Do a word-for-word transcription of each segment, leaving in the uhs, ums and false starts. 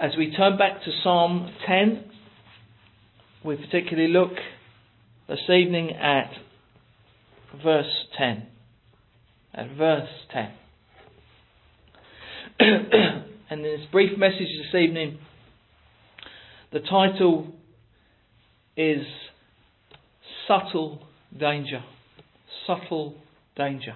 as we turn back to Psalm ten, we particularly look this evening at verse ten. At verse ten. And in this brief message this evening, the title is Subtle Danger. Subtle Danger.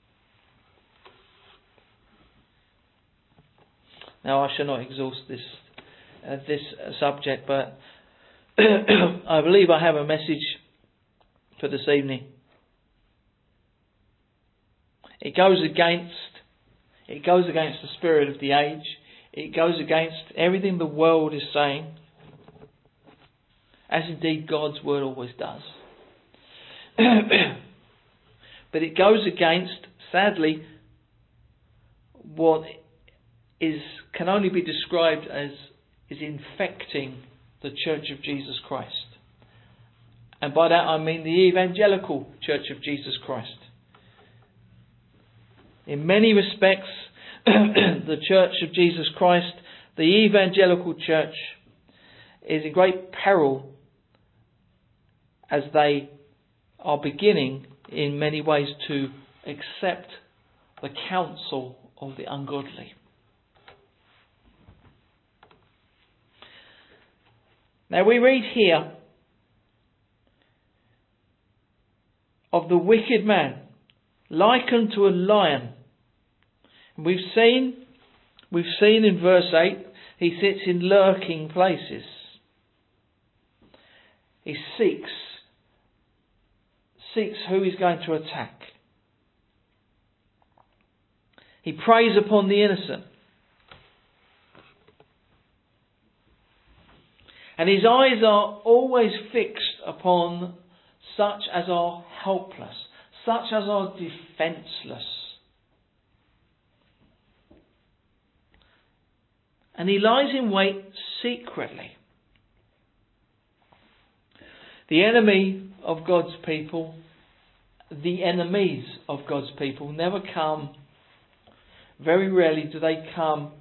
Now, I shall not exhaust this uh, this subject, but I believe I have a message for this evening. It goes against it goes against the spirit of the age. It goes against everything the world is saying, as indeed God's word always does. But it goes against, sadly, what is can only be described as is infecting the Church of Jesus Christ. And by that I mean the evangelical Church of Jesus Christ. In many respects, the Church of Jesus Christ, the evangelical church, is in great peril as they are beginning in many ways to accept the counsel of the ungodly. Now we read here of the wicked man likened to a lion. And we've seen, we've seen in verse eight, he sits in lurking places. He seeks, seeks who he's going to attack. He preys upon the innocent. And his eyes are always fixed upon such as are helpless, such as are defenceless. And he lies in wait secretly. The enemy of God's people, the enemies of God's people never come, very rarely do they come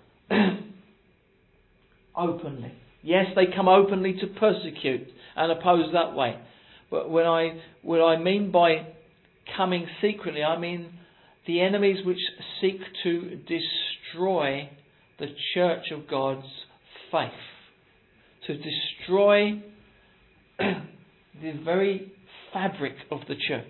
openly. Yes, they come openly to persecute and oppose that way. But when I what I mean by coming secretly, I mean the enemies which seek to destroy the church of God's faith. To destroy the very fabric of the church.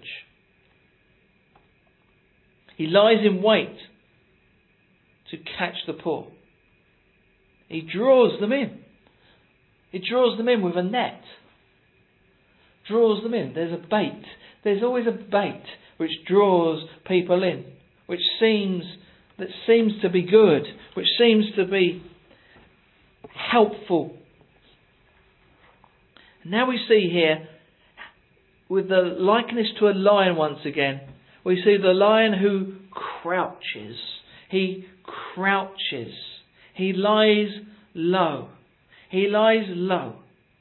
He lies in wait to catch the poor. He draws them in. He draws them in with a net. Draws them in. There's a bait. There's always a bait which draws people in, which seems that seems to be good, which seems to be helpful. Now we see here, with the likeness to a lion once again, we see the lion who crouches. He crouches. He lies low. He lies low.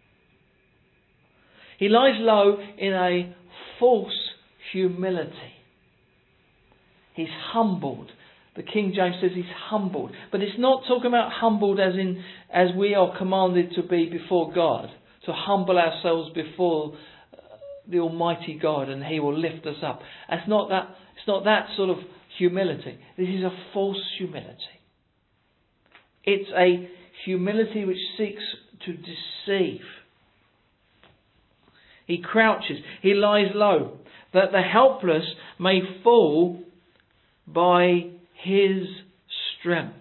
He lies low in a false humility. He's humbled. The King James says he's humbled. But it's not talking about humbled as in as we are commanded to be before God. To humble ourselves before the Almighty God and He will lift us up. It's not that, it's not that sort of humility. This is a false humility. It's a humility which seeks to deceive. He crouches, he lies low, that the helpless may fall by his strength.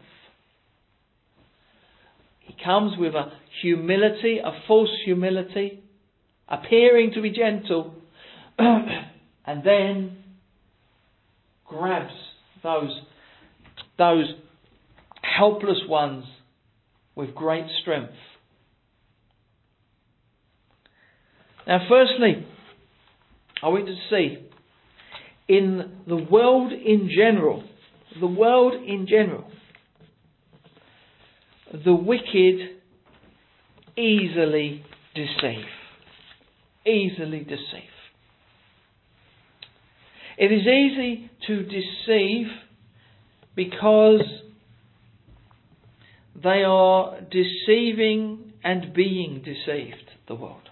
He comes with a humility, a false humility, appearing to be gentle, and then grabs those, those helpless ones with great strength. Now, firstly, I want you to see, in the world in general, the world in general, the wicked easily deceive. Easily deceive. It is easy to deceive because they are deceiving and being deceived, the world.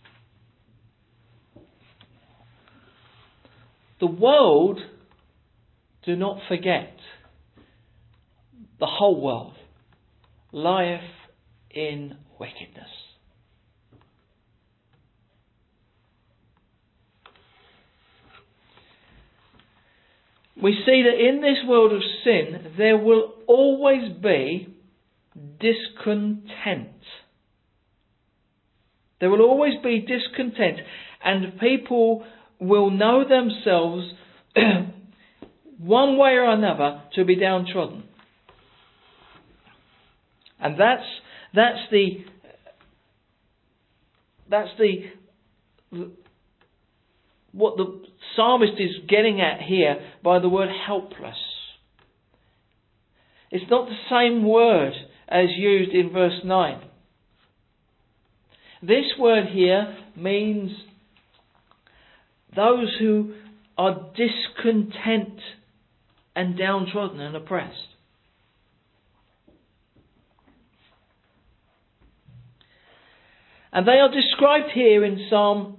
The world, do not forget, the whole world lieth in wickedness. We see that in this world of sin, there will always be discontent. There will always be discontent, and people will know themselves one way or another to be downtrodden. And that's that's the that's the what the psalmist is getting at here by the word helpless. It's not the same word as used in verse nine. This word here means those who are discontent and downtrodden and oppressed. And they are described here in Psalm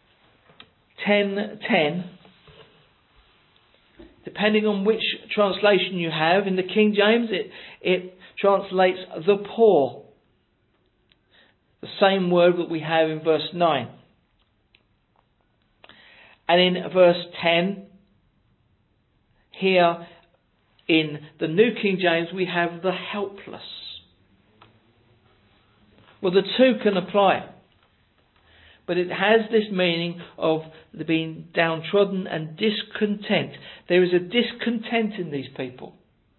ten ten. Depending on which translation you have, in the King James it, it translates the poor. The same word that we have in verse nine. And in verse ten, here in the New King James, we have the helpless. Well, the two can apply. But it has this meaning of being downtrodden and discontent. There is a discontent in these people.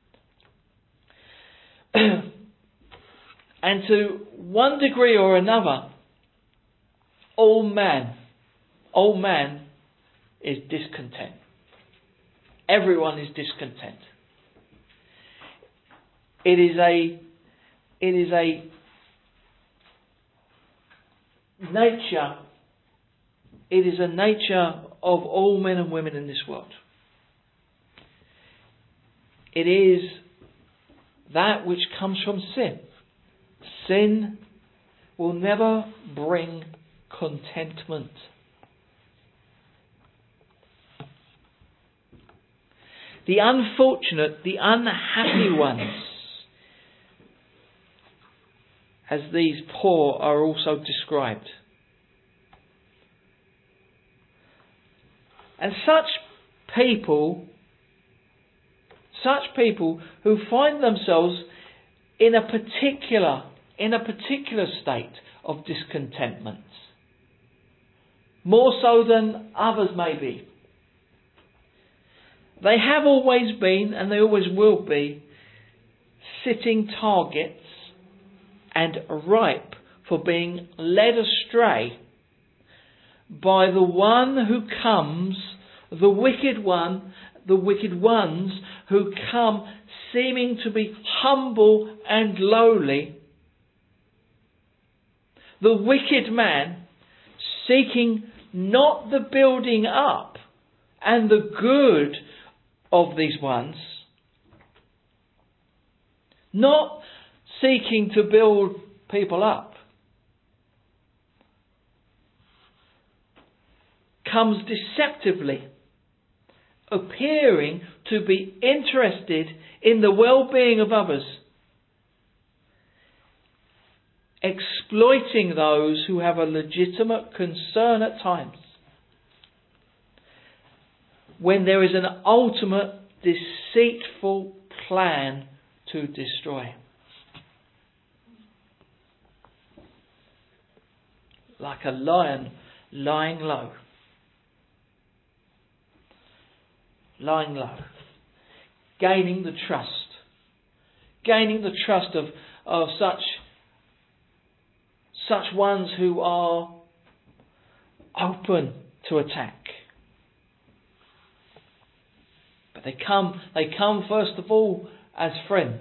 And to one degree or another, all man, all man is discontent. Everyone is discontent. It is a, it is a nature, it is a nature of all men and women in this world. It is that which comes from sin. Sin will never bring contentment. The unfortunate, the unhappy ones, as these poor are also described. And such people, such people who find themselves in a particular, in a particular state of discontentment, more so than others may be. They have always been, and they always will be, sitting targets and ripe for being led astray by the one who comes, the wicked one, the wicked ones who come seeming to be humble and lowly. The wicked man seeking not the building up and the good of these ones, not seeking to build people up, comes deceptively, appearing to be interested in the well-being of others, exploiting those who have a legitimate concern at times, when there is an ultimate deceitful plan to destroy. Like a lion lying low. Lying low. Gaining the trust. Gaining the trust of, of such, such ones who are open to attack. But they come, they come first of all as friends.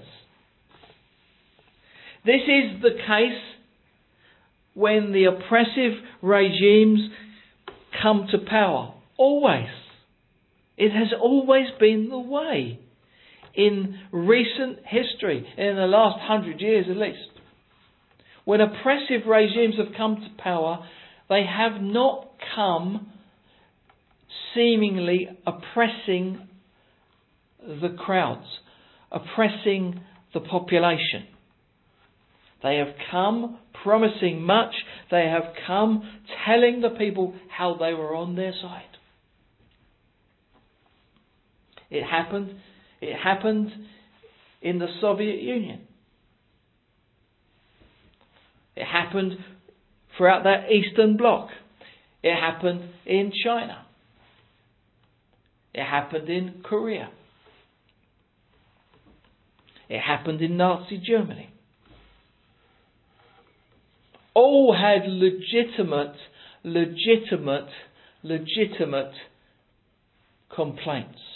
This is the case when the oppressive regimes come to power. Always. It has always been the way. in recent history, in the last hundred years at least. When oppressive regimes have come to power, they have not come seemingly oppressing the crowds, oppressing the population. They have come promising much. They have come telling the people how they were on their side. It happened, it happened in the Soviet Union. It happened throughout that Eastern Bloc. It happened in China. It happened in Korea. It happened in Nazi Germany. All had legitimate, legitimate, legitimate complaints.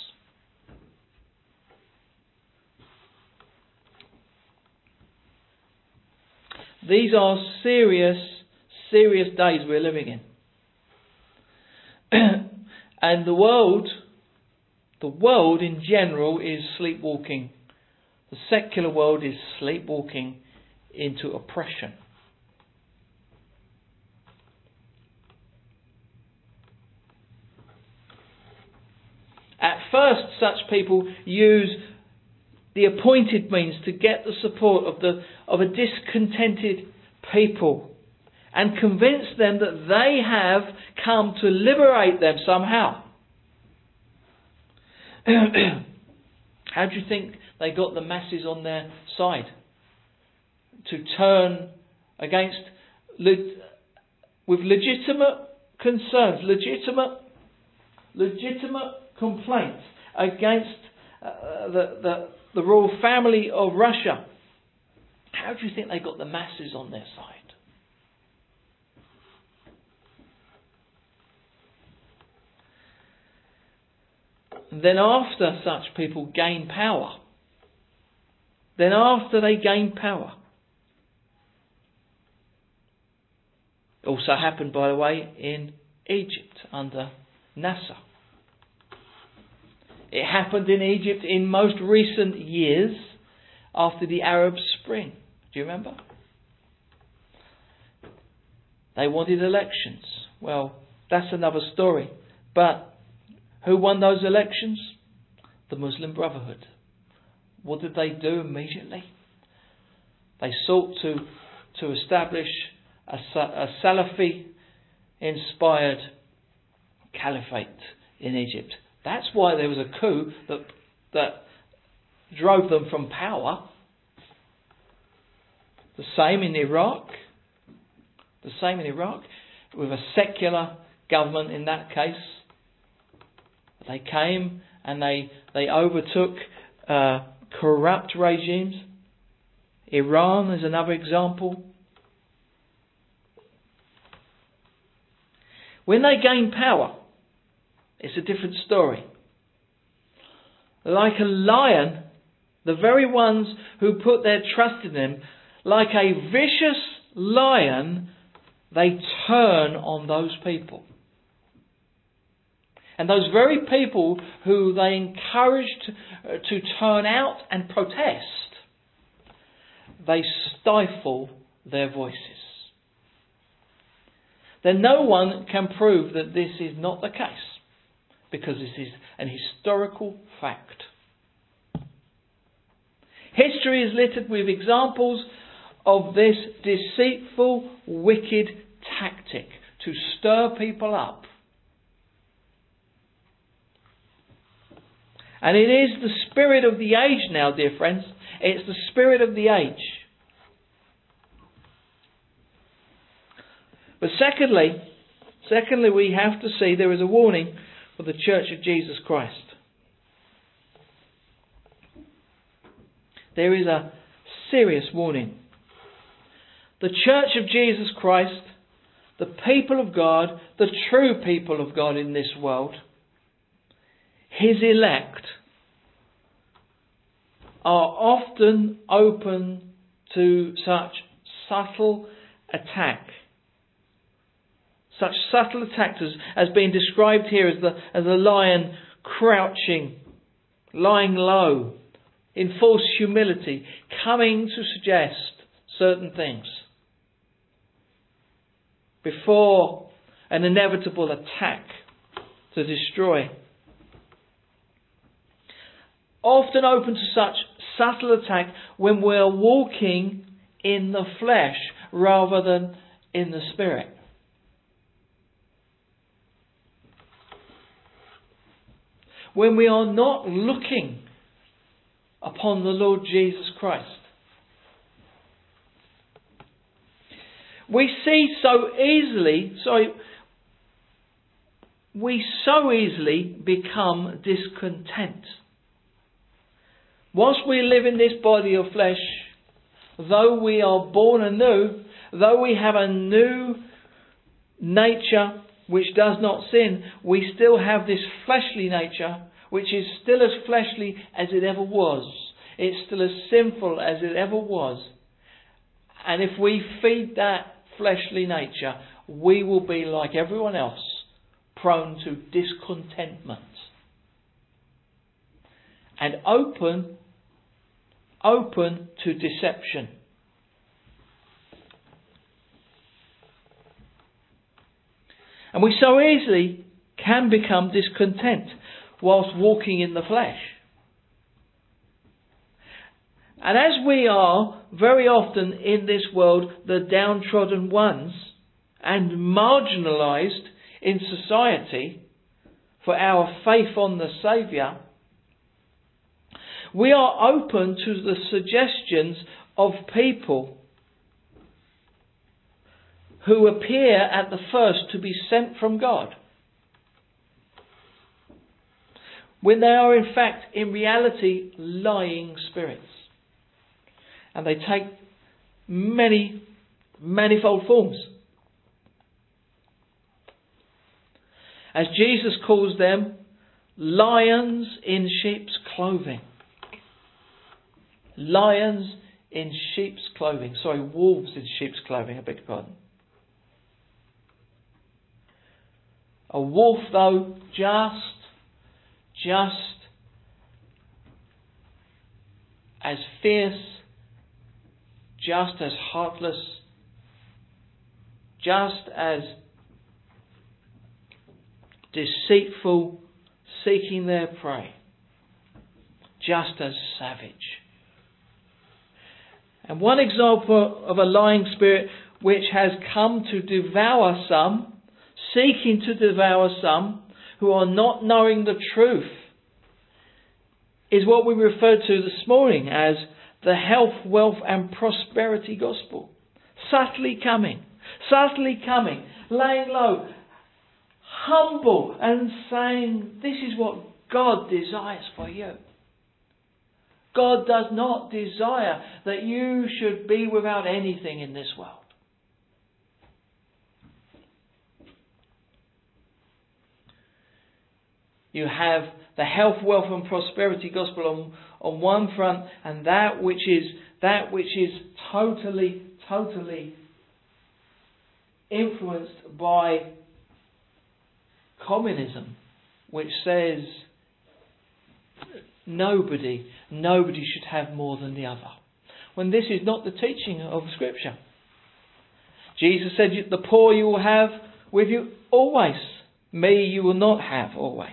These are serious, serious days we're living in. And the world, the world in general is sleepwalking. The secular world is sleepwalking into oppression. At first, such people use the appointed means to get the support of the of a discontented people and convince them that they have come to liberate them somehow. How do you think they got the masses on their side to turn against with legitimate concerns, legitimate legitimate complaints against uh, the, the the royal family of Russia? How do you think they got the masses on their side? And then after such people gain power, then after they gain power, also happened, by the way, in Egypt under Nasser. It happened in Egypt in most recent years after the Arab Spring. Do you remember? They wanted elections. Well, that's another story. But who won those elections? The Muslim Brotherhood. What did they do immediately? They sought to, to establish a, a Salafi-inspired caliphate in Egypt. That's why there was a coup that that drove them from power. The same in Iraq. The same in Iraq, with a secular government in that case. They came and they they overtook uh, corrupt regimes. Iran is another example. When they gain power, it's a different story. Like a lion, the very ones who put their trust in them, like a vicious lion, they turn on those people. And those very people who they encouraged to turn out and protest, they stifle their voices. Then no one can prove that this is not the case, because this is an historical fact. History is littered with examples of this deceitful, wicked tactic to stir people up. And it is the spirit of the age now, dear friends. It's the spirit of the age. But secondly, secondly, we have to see there is a warning for the Church of Jesus Christ. There is a serious warning. The Church of Jesus Christ, the people of God, the true people of God in this world, His elect, are often open to such subtle attack. Such subtle attacks as, as being described here as the as a lion crouching, lying low, in false humility, coming to suggest certain things before an inevitable attack to destroy. Often open to such subtle attack when we are walking in the flesh rather than in the Spirit. When we are not looking upon the Lord Jesus Christ. We see so easily, sorry, we so easily become discontent. Whilst we live in this body of flesh, though we are born anew, though we have a new nature which does not sin, we still have this fleshly nature which is still as fleshly as it ever was. It's still as sinful as it ever was. And if we feed that fleshly nature, we will be like everyone else, prone to discontentment. And open, open to deception. And we so easily can become discontent whilst walking in the flesh. And as we are very often in this world the downtrodden ones and marginalised in society for our faith on the Saviour, we are open to the suggestions of people who appear at the first to be sent from God, when they are in fact, in reality, lying spirits. And they take many, manifold forms. As Jesus calls them, lions in sheep's clothing. Lions in sheep's clothing. Sorry, wolves in sheep's clothing, I beg your pardon. A wolf, though, just, just as fierce, just as heartless, just as deceitful, seeking their prey, just as savage. And one example of a lying spirit which has come to devour some, seeking to devour some who are not knowing the truth, is what we referred to this morning as the health, wealth and prosperity gospel. Subtly coming, subtly coming, laying low, humble and saying, this is what God desires for you. God does not desire that you should be without anything in this world. You have the health, wealth and prosperity gospel on, on one front, and that which is that which is totally, totally influenced by communism, which says nobody, nobody should have more than the other. When this is not the teaching of Scripture. Jesus said, the poor you will have with you always. Me you will not have always.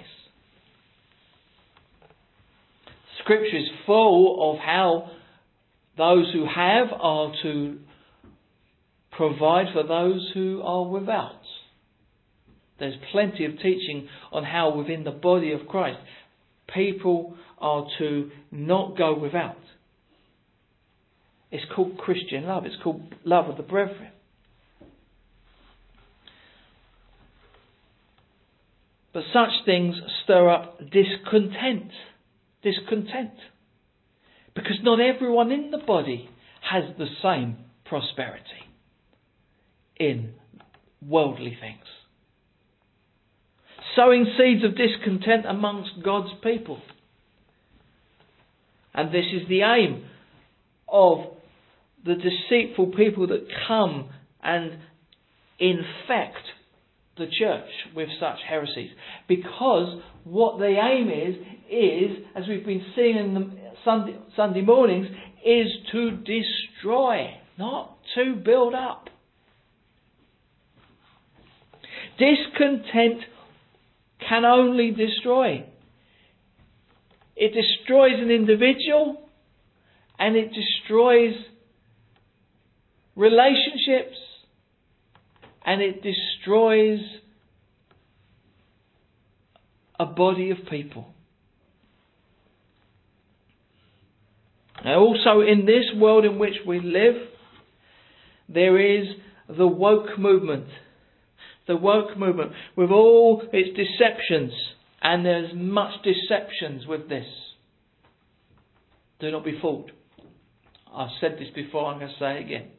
Scripture is full of how those who have are to provide for those who are without. There's plenty of teaching on how within the body of Christ people are to not go without. It's called Christian love. It's called love of the brethren. But such things stir up discontent. Discontent. Because not everyone in the body has the same prosperity in worldly things. Sowing seeds of discontent amongst God's people. And this is the aim of the deceitful people that come and infect the church with such heresies. Because what the aim is, is, as we've been seeing in the, Sunday, Sunday mornings is to destroy, not to build up. Discontent can only destroy. It destroys an individual and it destroys relationships and it destroys a body of people. Now also in this world in which we live, there is the woke movement. The woke movement with all its deceptions, and there's much deceptions with this. Do not be fooled. I've said this before, I'm going to say it again.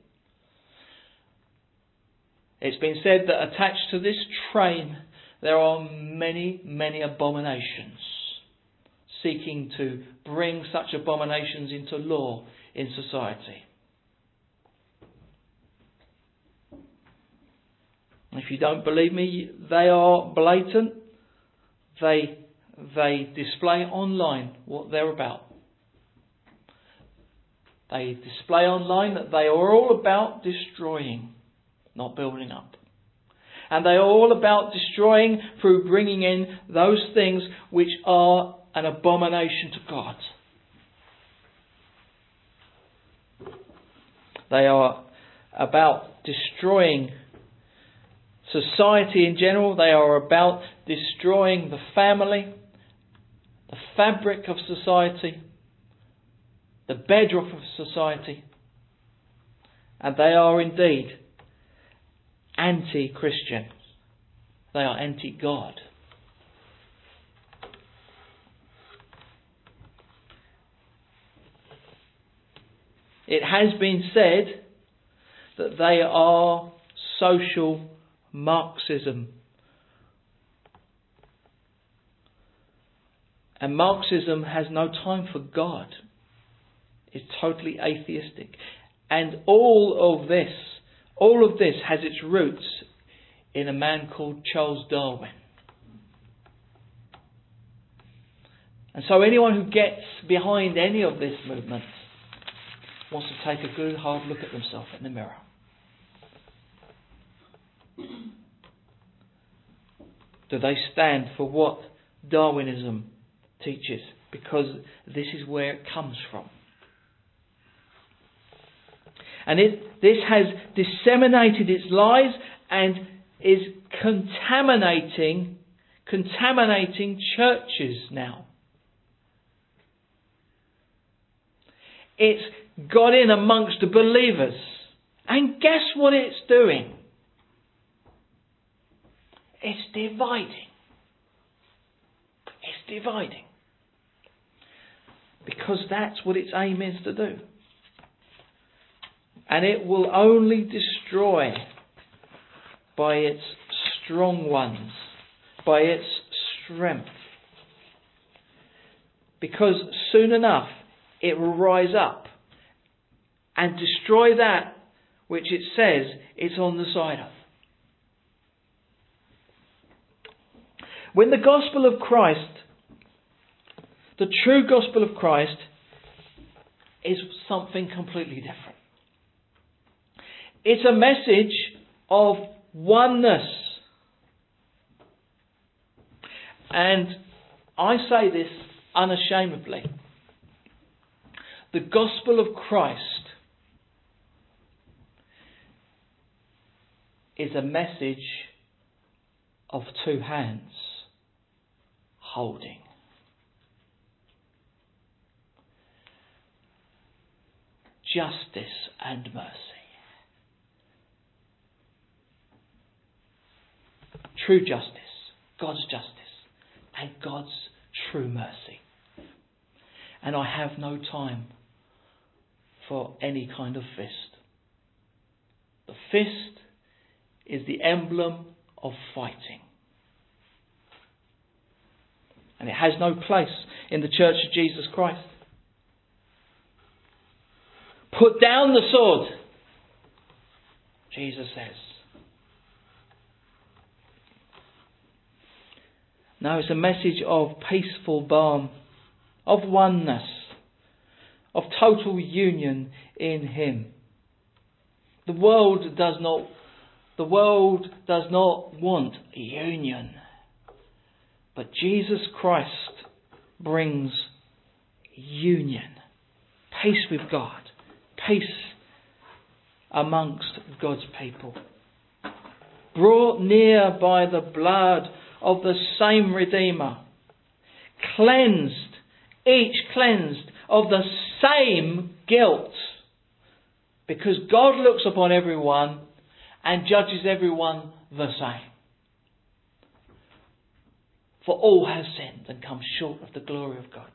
It's been said that attached to this train there are many, many abominations, seeking to bring such abominations into law in society. If you don't believe me, they are blatant. They, they display online what they're about. They display online that they are all about destroying, not building up. And they are all about destroying through bringing in those things which are an abomination to God. They are about destroying society in general. They are about destroying the family, the fabric of society, the bedrock of society. And they are indeed anti-Christian. They are anti-God. It has been said that they are social Marxism. And Marxism has no time for God. It's totally atheistic. And all of this, all of this has its roots in a man called Charles Darwin. And so anyone who gets behind any of this movement wants to take a good hard look at themselves in the mirror. Do they stand for what Darwinism teaches? Because this is where it comes from. And it, this has disseminated its lies and is contaminating, contaminating churches now. It's got in amongst the believers. And guess what it's doing? It's dividing. It's dividing. Because that's what its aim is to do. And it will only destroy by its strong ones, by its strength. Because soon enough it will rise up and destroy that which it says it's on the side of. When the gospel of Christ, the true gospel of Christ, is something completely different. It's a message of oneness. And I say this unashamedly. The gospel of Christ is a message of two hands holding. Justice and mercy. True justice, God's justice, and God's true mercy. And I have no time for any kind of fist. The fist is the emblem of fighting. And it has no place in the Church of Jesus Christ. Put down the sword, Jesus says. No, it's a message of peaceful balm, of oneness, of total union in Him. The world does not, the world does not want union. But Jesus Christ brings union. Peace with God. Peace amongst God's people. Brought near by the blood of the same Redeemer. Cleansed, each cleansed of the same guilt. Because God looks upon everyone and judges everyone the same. For all have sinned and come short of the glory of God.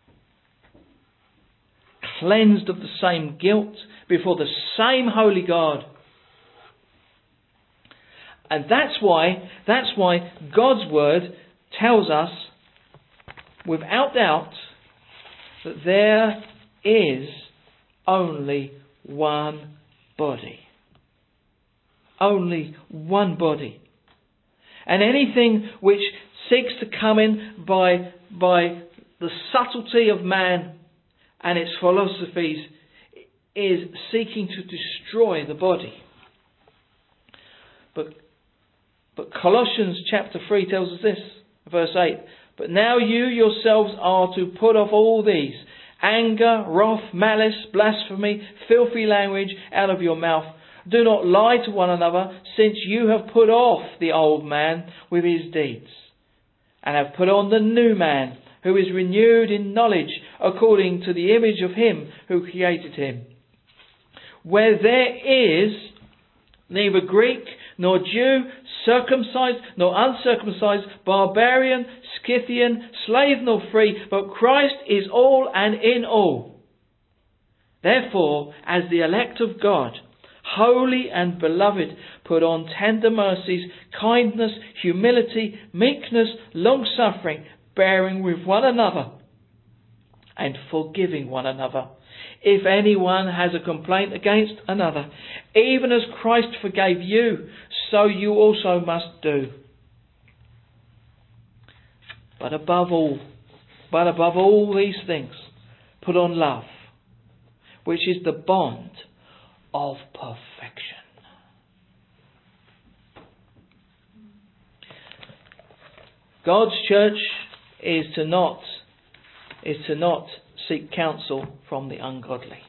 Cleansed of the same guilt before the same holy God. And that's why, that's why God's word tells us without doubt that there is only one body. Only one body. And anything which seeks to come in by, by the subtlety of man and its philosophies is seeking to destroy the body. But, but Colossians chapter three tells us this, verse eight. But now you yourselves are to put off all these: anger, wrath, malice, blasphemy, filthy language out of your mouth. Do not lie to one another, since you have put off the old man with his deeds, and have put on the new man, who is renewed in knowledge according to the image of Him who created him. Where there is neither Greek nor Jew, circumcised nor uncircumcised, barbarian, Scythian, slave nor free, but Christ is all and in all. Therefore, as the elect of God, holy and beloved, put on tender mercies, kindness, humility, meekness, long-suffering, bearing with one another, and forgiving one another. If anyone has a complaint against another, even as Christ forgave you, so you also must do. But above all, but above all these things, put on love, which is the bond of perfection. God's church is to not is to not seek counsel from the ungodly.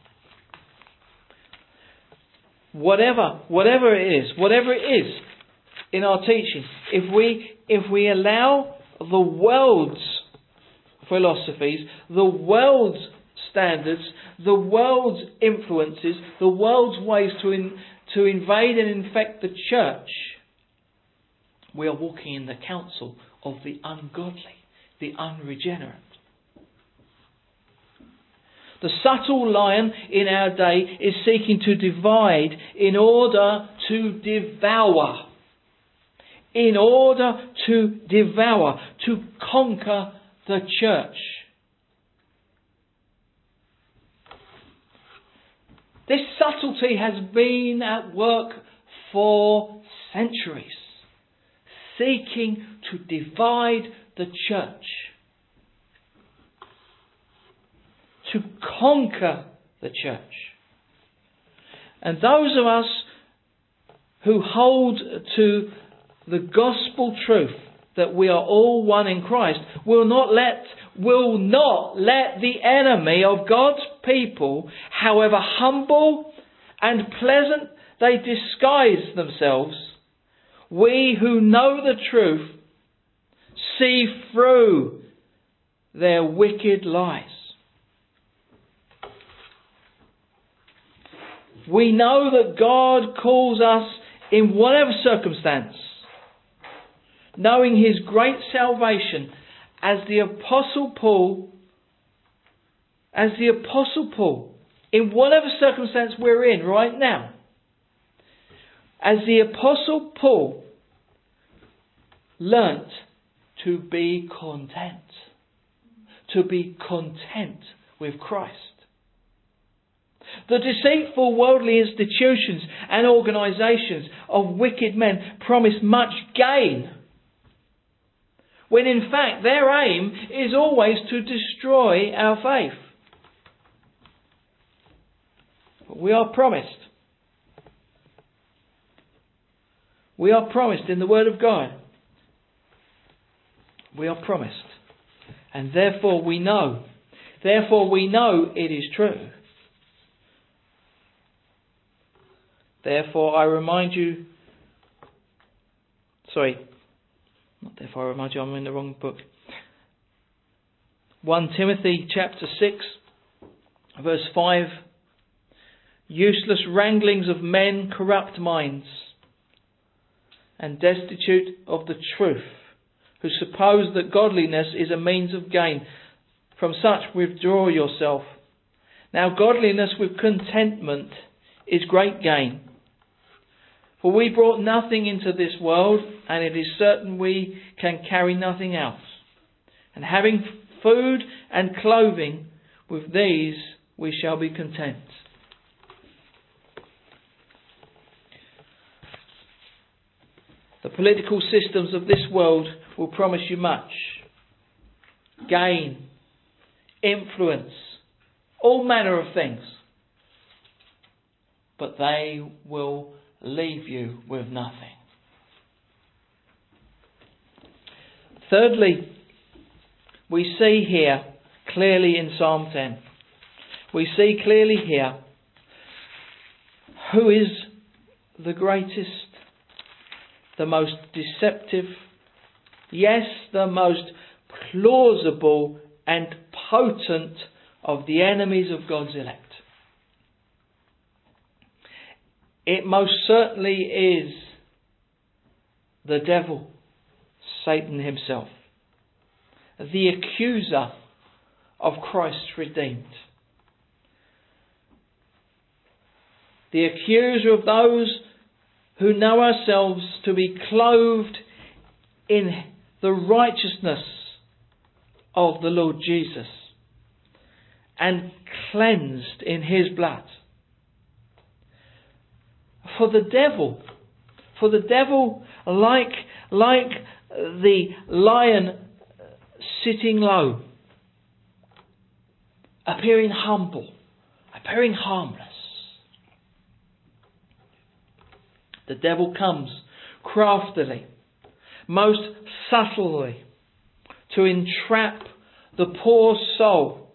Whatever, whatever it is, whatever it is in our teaching, if we if we allow the world's philosophies, the world's standards, the world's influences, the world's ways to in, to invade and infect the church, we are walking in the counsel of the ungodly, the unregenerate. The subtle lion in our day is seeking to divide in order to devour. In order to devour, to conquer the church. This subtlety has been at work for centuries, seeking to divide the church, to conquer the church. And those of us who hold to the gospel truth that we are all one in Christ will not let will not let the enemy of God's people, however humble and pleasant they disguise themselves, we who know the truth see through their wicked lies. We know that God calls us in whatever circumstance, knowing His great salvation, as the Apostle Paul, as the Apostle Paul, in whatever circumstance we're in right now, as the Apostle Paul learnt to be content, to be content with Christ. The deceitful worldly institutions and organisations of wicked men promise much gain, when in fact their aim is always to destroy our faith. We are promised. We are promised in the Word of God. We are promised. And therefore we know. Therefore we know it is true. Therefore I remind you... Sorry. Not therefore I remind you, I'm in the wrong book. First Timothy chapter six, verse five. Useless wranglings of men corrupt minds, and destitute of the truth, who suppose that godliness is a means of gain. From such withdraw yourself. Now godliness with contentment is great gain. For we brought nothing into this world, and it is certain we can carry nothing out. And having food and clothing, with these we shall be content. The political systems of this world will promise you much. Gain, influence, all manner of things. But they will leave you with nothing. Thirdly, we see here clearly in Psalm ten, we see clearly here who is the greatest, the most deceptive, yes, the most plausible and potent of the enemies of God's elect. It most certainly is the devil, Satan himself, the accuser of Christ's redeemed. The accuser of those who know ourselves to be clothed in the righteousness of the Lord Jesus and cleansed in His blood. For the devil, for the devil, like, like the lion sitting low, appearing humble, appearing harmless, the devil comes craftily, most subtly, to entrap the poor soul,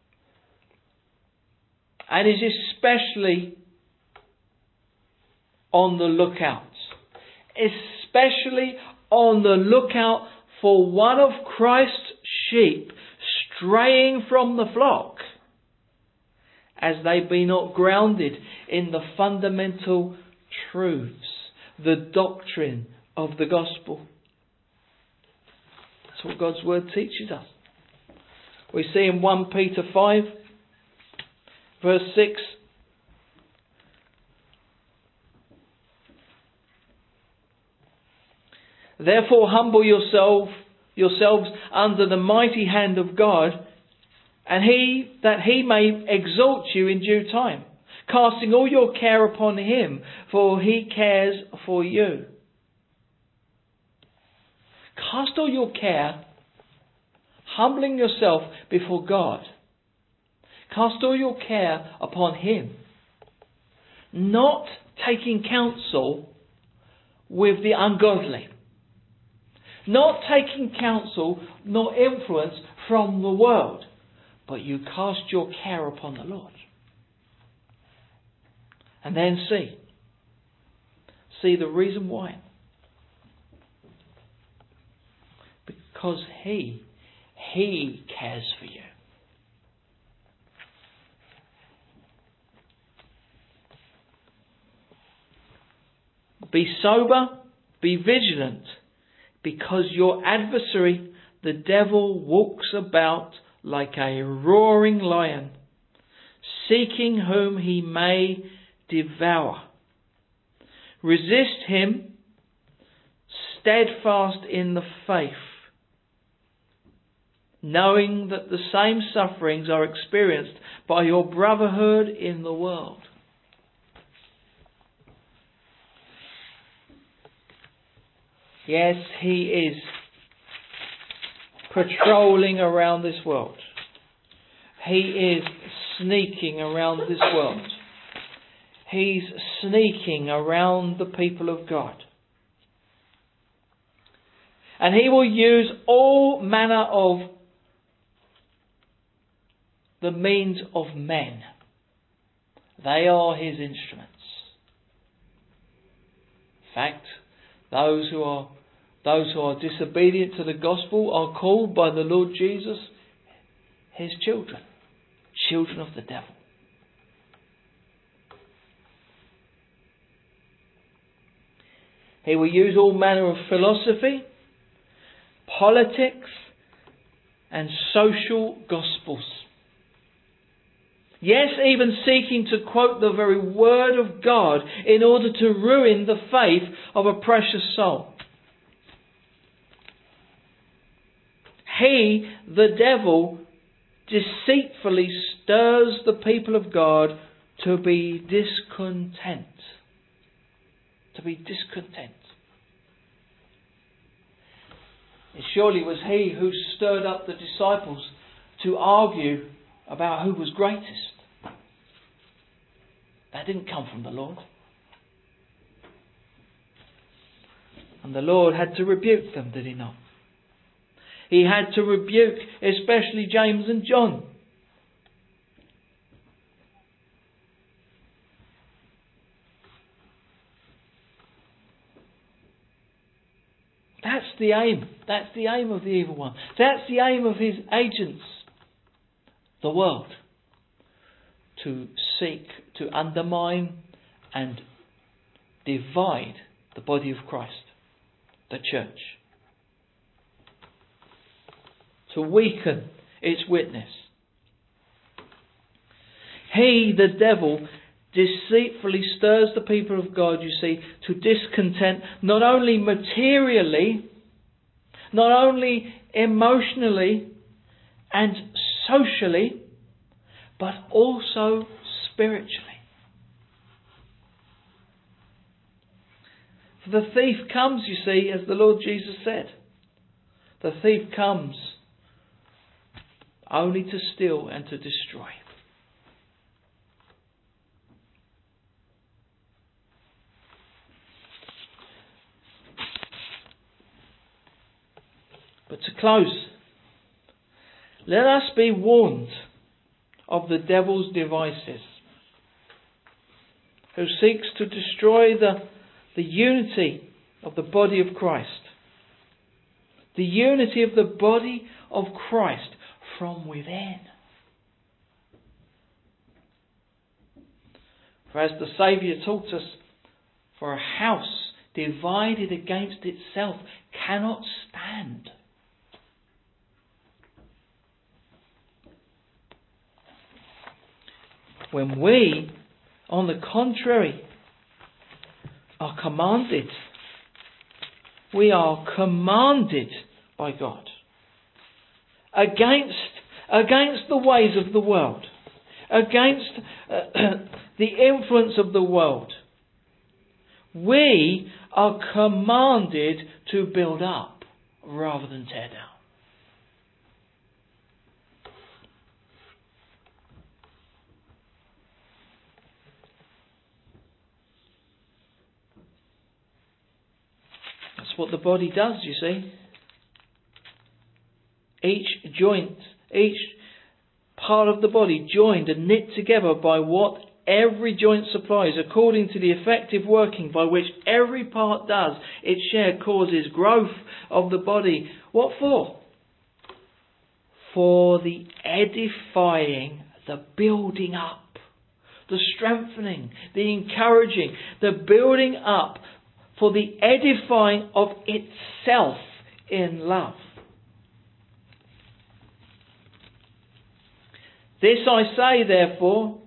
and is especially on the lookout, especially on the lookout for one of Christ's sheep straying from the flock, as they be not grounded in the fundamental truths, the doctrine of the gospel. That's what God's word teaches us. We see in First Peter five, verse six, therefore humble yourself, yourselves under the mighty hand of God, and He that He may exalt you in due time, casting all your care upon Him, for He cares for you. Cast all your care, humbling yourself before God. Cast all your care upon Him. Not taking counsel with the ungodly. Not taking counsel nor influence from the world. But you cast your care upon the Lord. And then see. See the reason why. Because He, He cares for you. Be sober, be vigilant, because your adversary, the devil, walks about like a roaring lion, seeking whom he may devour. Resist him, steadfast in the faith, knowing that the same sufferings are experienced by your brotherhood in the world. Yes, he is patrolling around this world. He is sneaking around this world. he's sneaking around the people of God. And he will use all manner of the means of men. They are his instruments. In fact, those who are those who are disobedient to the gospel are called by the Lord Jesus his children, children of the devil. He will use all manner of philosophy, politics, and social gospels. Yes, even seeking to quote the very word of God in order to ruin the faith of a precious soul. He, the devil, deceitfully stirs the people of God to be discontent. To be discontent. It surely was he who stirred up the disciples to argue about who was greatest. That didn't come from the Lord. And the Lord had to rebuke them, did he not? He had to rebuke especially James and John. That's the aim. That's the aim of the evil one. That's the aim of his agents, the world. To seek to undermine and divide the body of Christ, the church. To weaken its witness. He, the devil, deceitfully stirs the people of God, you see, to discontent, not only materially, not only emotionally and socially, but also spiritually. For the thief comes, you see, as the Lord Jesus said. The thief comes only to steal and to destroy. But to close, let us be warned of the devil's devices, who seeks to destroy the, the unity of the body of Christ. The unity of the body of Christ from within. For as the Saviour taught us, for a house divided against itself cannot stand. When we, on the contrary, are commanded, we are commanded by God against, against the ways of the world, against uh, the influence of the world. We are commanded to build up rather than tear down. That's what the body does, you see. Each joint, each part of the body joined and knit together by what every joint supplies, according to the effective working by which every part does its share, causes growth of the body. What for? For the edifying, the building up, the strengthening, the encouraging, the building up, for the edifying of itself in love. This I say, therefore,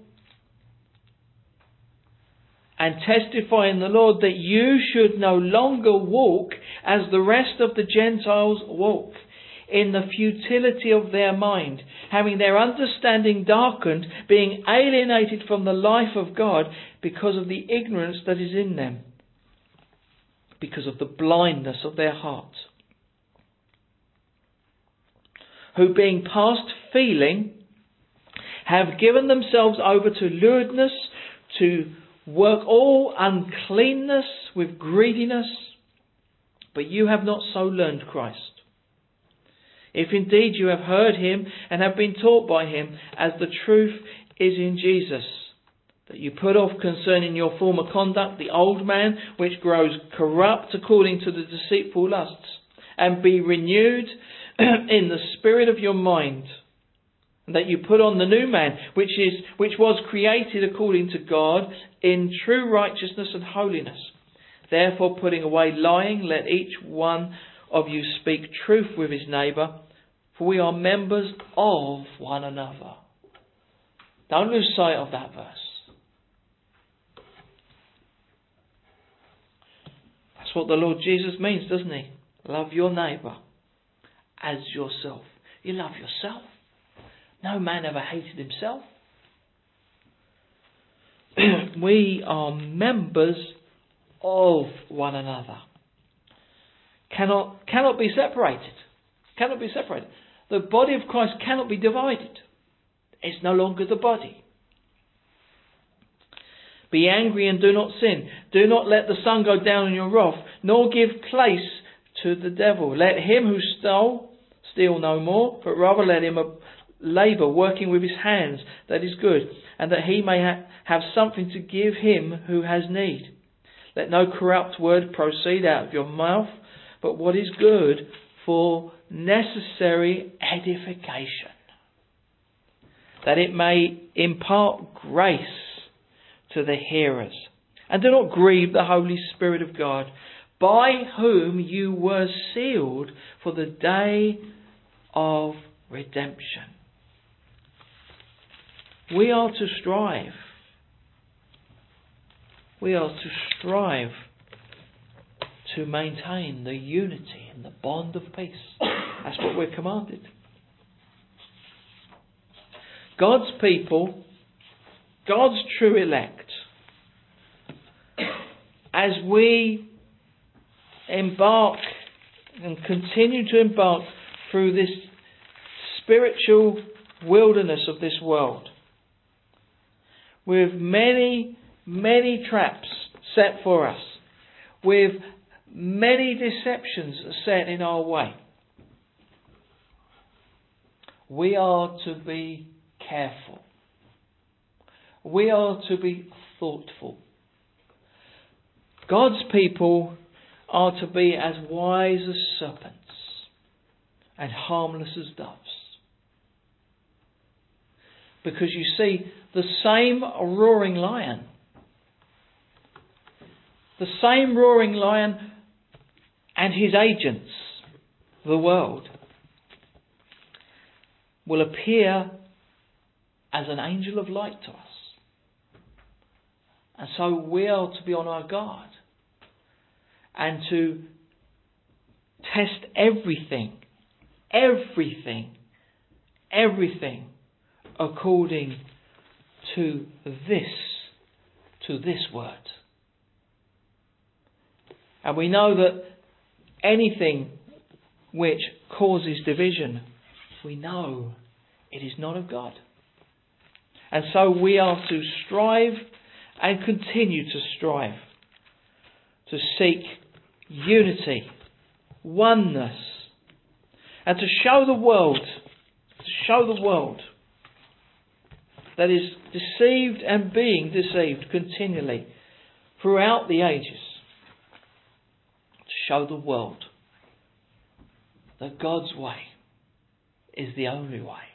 and testify in the Lord, that you should no longer walk as the rest of the Gentiles walk, in the futility of their mind, having their understanding darkened, being alienated from the life of God because of the ignorance that is in them, because of the blindness of their heart, who being past feeling have given themselves over to lewdness, to work all uncleanness with greediness, but you have not so learned Christ. If indeed you have heard him and have been taught by him, as the truth is in Jesus, that you put off concerning your former conduct the old man, which grows corrupt according to the deceitful lusts, and be renewed in the spirit of your mind, and that you put on the new man, which is which was created according to God in true righteousness and holiness. Therefore, putting away lying, let each one of you speak truth with his neighbour, for we are members of one another. Don't lose sight of that verse. That's what the Lord Jesus means, doesn't he? Love your neighbour as yourself. You love yourself. No man ever hated himself. We are members of one another. Cannot, cannot be separated. Cannot be separated. The body of Christ cannot be divided. It's no longer the body. Be angry and do not sin. Do not let the sun go down in your wrath, nor give place to the devil. Let him who stole steal no more, but rather let him labour, working with his hands, that is good, and that he may ha- have something to give him who has need. Let no corrupt word proceed out of your mouth, but what is good for necessary edification, that it may impart grace to the hearers. And do not grieve the Holy Spirit of God, by whom you were sealed for the day of redemption. We are to strive. We are to strive to maintain the unity and the bond of peace. That's what we're commanded. God's people, God's true elect, as we embark and continue to embark through this spiritual wilderness of this world, with many, many traps set for us, with many deceptions set in our way, we are to be careful. We are to be thoughtful. God's people are to be as wise as serpents and harmless as doves. Because you see, the same roaring lion, the same roaring lion and his agents, the world, will appear as an angel of light to us. And so we are to be on our guard and to test everything, everything, everything according to this, to this word. And we know that anything which causes division, we know it is not of God. And so we are to strive and continue to strive to seek unity, oneness, and to show the world, to show the world that is deceived and being deceived continually throughout the ages, to show the world that God's way is the only way.